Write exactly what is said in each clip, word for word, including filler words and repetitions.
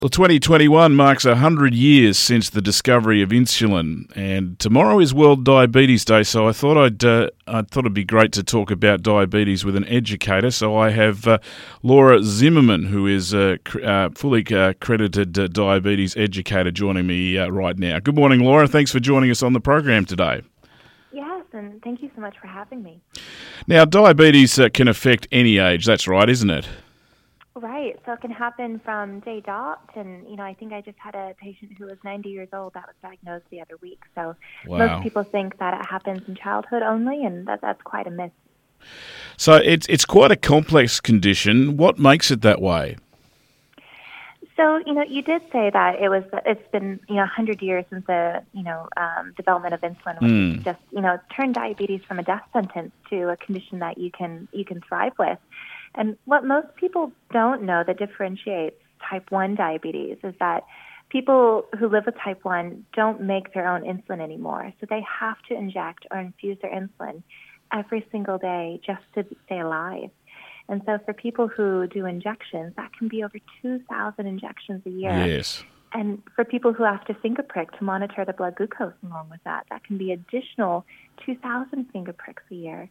Well, twenty twenty-one marks one hundred years since the discovery of insulin, and tomorrow is World Diabetes Day, so I thought I'd uh, I thought it'd be great to talk about diabetes with an educator. So I have uh, Laura Zimmerman, who is a cr- uh, fully uh, accredited uh, diabetes educator, joining me uh, right now. Good morning, Laura. Thanks for joining us on the program today. Yes, and thank you so much for having me. Now, diabetes uh, can affect any age. That's right, isn't it? Right, so it can happen from day dot, and you know, I think I just had a patient who was ninety years old that was diagnosed the other week. So Wow. Most people think that it happens in childhood only, and that that's quite a myth. So it's it's quite a complex condition. What makes it that way? So you know, you did say that it was. It's been you know one hundred years since the you know um, development of insulin, which Mm. is just you know turned diabetes from a death sentence to a condition that you can you can thrive with. And what most people don't know that differentiates type one diabetes is that people who live with type one don't make their own insulin anymore. So they have to inject or infuse their insulin every single day just to stay alive. And so for people who do injections, that can be over two thousand injections a year. Yes. And for people who have to finger prick to monitor the blood glucose along with that, that can be additional two thousand finger pricks a year.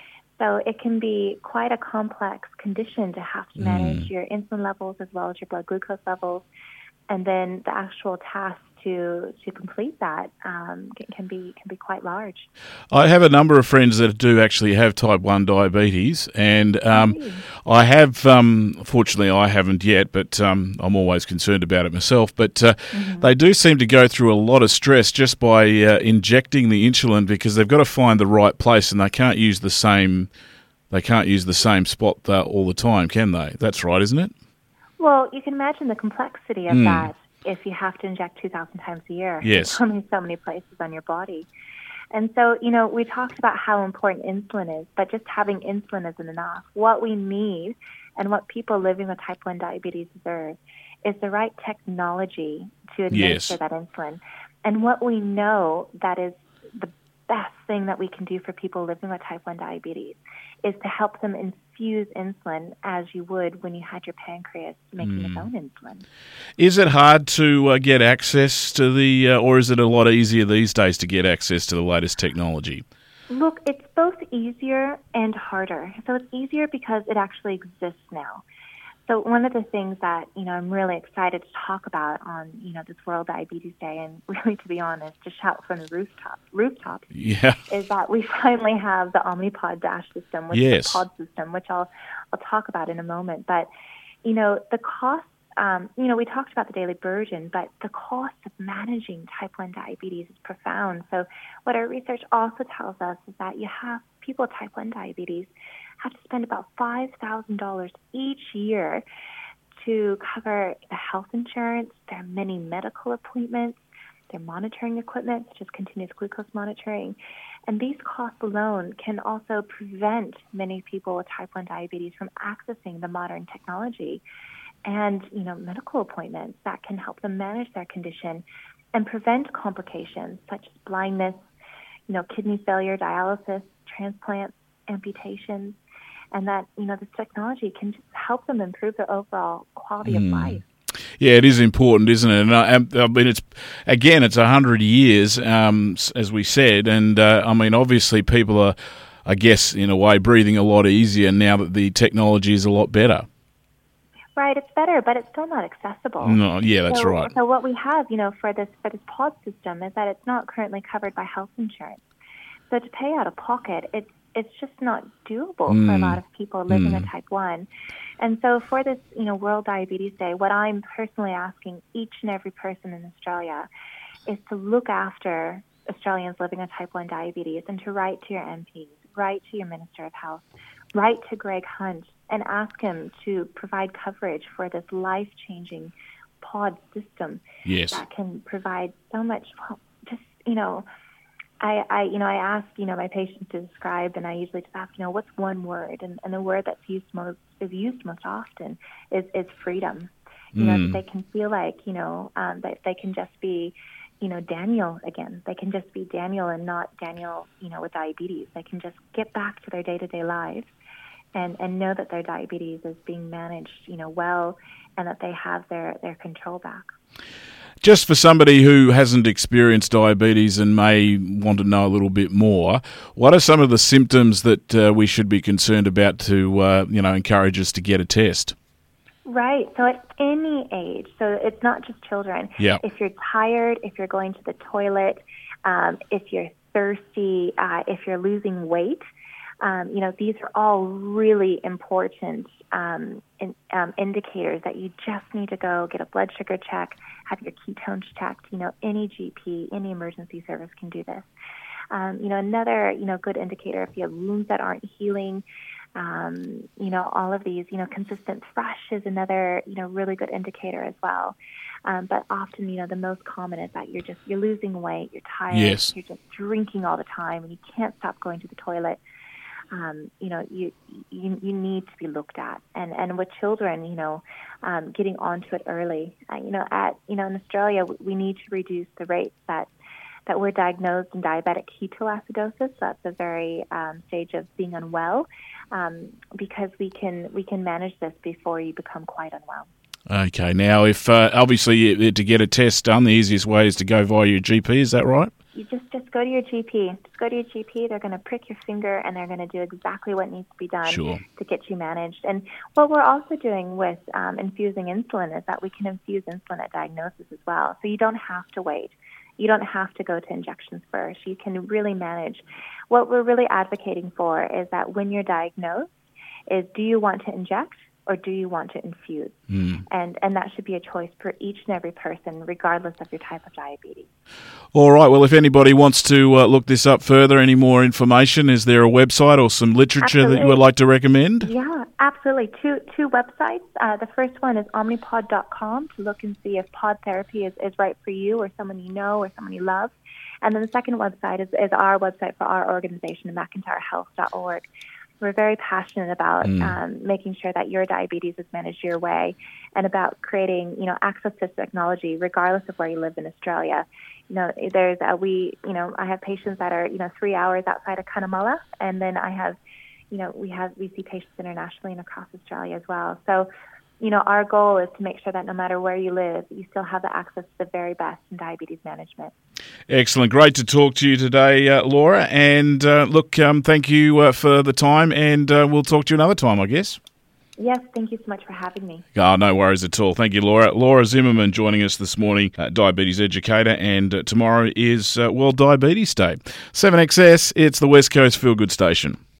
So it can be quite a complex condition to have to manage Mm. your insulin levels as well as your blood glucose levels. And then the actual task to to complete that um, can, can be can be quite large. I have a number of friends that do actually have type one diabetes, and um, Really? I have, um, fortunately I haven't yet, but um, I'm always concerned about it myself, but uh, Mm-hmm. they do seem to go through a lot of stress just by uh, injecting the insulin, because they've got to find the right place, and they can't use the same they can't use the same spot uh, all the time, can they? That's right, isn't it? Well, you can imagine the complexity of Mm. that if you have to inject two thousand times a year. Yes. There's only so many places on your body. And so, you know, we talked about how important insulin is, but just having insulin isn't enough. What we need and what people living with type one diabetes deserve is the right technology to administer Yes. that insulin. And what we know that is the best thing that we can do for people living with type one diabetes is to help them infuse insulin as you would when you had your pancreas making its own insulin. Is it hard to uh, get access to the, uh, or is it a lot easier these days to get access to the latest technology? Look, it's both easier and harder. So it's easier because it actually exists now. So one of the things that, you know, I'm really excited to talk about on, you know, this World Diabetes Day, and really, to be honest, to shout from the rooftop, rooftop, Yeah. is that we finally have the Omnipod Dash system, which Yes. is a pod system, which I'll I'll talk about in a moment. But, you know, the cost, um, you know, we talked about the daily burden, but the cost of managing type one diabetes is profound. So what our research also tells us is that you have people with type one diabetes have to spend about five thousand dollars each year to cover the health insurance, their many medical appointments, their monitoring equipment, such as continuous glucose monitoring. And these costs alone can also prevent many people with type one diabetes from accessing the modern technology and, you know, medical appointments that can help them manage their condition and prevent complications such as blindness, you know, kidney failure, dialysis, transplants, amputations, and that, you know, this technology can just help them improve their overall quality of life. Yeah, it is important, isn't it? And I, I mean, it's again, it's a hundred years, um, s- as we said, and uh, I mean, obviously, people are, I guess, in a way, breathing a lot easier now that the technology is a lot better. Right, it's better, but it's still not accessible. No, yeah, that's so, right. So what we have, you know, for this for this pod system is that it's not currently covered by health insurance. So to pay out of pocket, it's it's just not doable for a lot of people living with type one. And so for this, you know, World Diabetes Day, what I'm personally asking each and every person in Australia is to look after Australians living with type one diabetes and to write to your M Ps, write to your Minister of Health, write to Greg Hunt and ask him to provide coverage for this life-changing pod system Yes. that can provide so much, well, just, you know, I, I, you know, I ask, you know, my patients to describe, and I usually just ask, you know, what's one word? And, and the word that's used most is used most often is, is freedom. You know, that they can feel like, you know, um, that they can just be, you know, Daniel again. They can just be Daniel and not Daniel, you know, with diabetes. They can just get back to their day-to-day lives and, and know that their diabetes is being managed, you know, well, and that they have their, their control back. Just for somebody who hasn't experienced diabetes and may want to know a little bit more, what are some of the symptoms that uh, we should be concerned about to, uh, you know, encourage us to get a test? Right. So at any age, so it's not just children. Yeah. If you're tired, if you're going to the toilet, um, if you're thirsty, uh, if you're losing weight, um, you know, these are all really important um, in, um, indicators that you just need to go get a blood sugar check, have your ketones checked. You know, any G P, any emergency service can do this. Um, you know, another, you know, good indicator if you have wounds that aren't healing, um, you know, all of these, you know, consistent thrush is another, you know, really good indicator as well. Um, but often, you know, the most common is that you're just, you're losing weight, you're tired, Yes. you're just drinking all the time, and you can't stop going to the toilet. Um, you know, you, you you need to be looked at, and and with children, you know, um, getting onto it early. Uh, you know, at you know in Australia, we need to reduce the rates that that we're diagnosed in diabetic ketoacidosis. So that's the very um, stage of being unwell, um, because we can we can manage this before you become quite unwell. Okay. Now, if uh, obviously to get a test done, the easiest way is to go via your G P. Is that right? You just, just go to your G P. Just go to your G P. They're going to prick your finger, and they're going to do exactly what needs to be done Sure. to get you managed. And what we're also doing with um, infusing insulin is that we can infuse insulin at diagnosis as well. So you don't have to wait. You don't have to go to injections first. You can really manage. What we're really advocating for is that when you're diagnosed, is do you want to inject or do you want to infuse? Mm. And and that should be a choice for each and every person, regardless of your type of diabetes. All right. Well, if anybody wants to uh, look this up further, any more information, is there a website or some literature Absolutely. that you would like to recommend? Yeah, absolutely. Two two websites. Uh, the first one is omnipod dot com to look and see if pod therapy is, is right for you or someone you know or someone you love. And then the second website is, is our website for our organization, mcintyre health dot org. We're very passionate about Mm. um, making sure that your diabetes is managed your way, and about creating, you know, access to technology regardless of where you live in Australia. You know, there's a, we, you know, I have patients that are, you know, three hours outside of Cunnamulla, and then I have, you know, we have we see patients internationally and across Australia as well. So, you know, our goal is to make sure that no matter where you live, you still have the access to the very best in diabetes management. Excellent. Great to talk to you today, uh, Laura. And uh, look, um, thank you uh, for the time, and uh, we'll talk to you another time, I guess. Yes, thank you so much for having me. Oh, no worries at all. Thank you, Laura. Laura Zimmerman joining us this morning, uh, diabetes educator, and uh, tomorrow is uh, World Diabetes Day. seven X S, it's the West Coast Feel Good Station.